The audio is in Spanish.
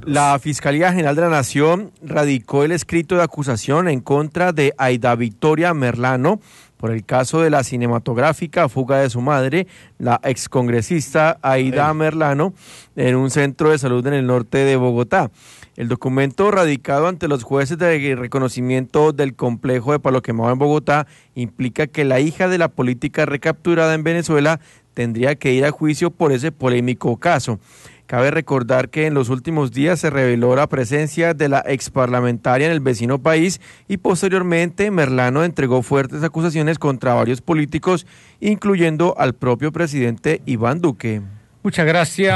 La Fiscalía General de la Nación radicó el escrito de acusación en contra de Aida Victoria Merlano por el caso de la cinematográfica fuga de su madre, la excongresista Aida Merlano, en un centro de salud en el norte de Bogotá. El documento radicado ante los jueces de reconocimiento del complejo de Palo Quemado en Bogotá implica que la hija de la política recapturada en Venezuela tendría que ir a juicio por ese polémico caso. Cabe recordar que en los últimos días se reveló la presencia de la exparlamentaria en el vecino país y posteriormente Merlano entregó fuertes acusaciones contra varios políticos, incluyendo al propio presidente Iván Duque. Muchas gracias.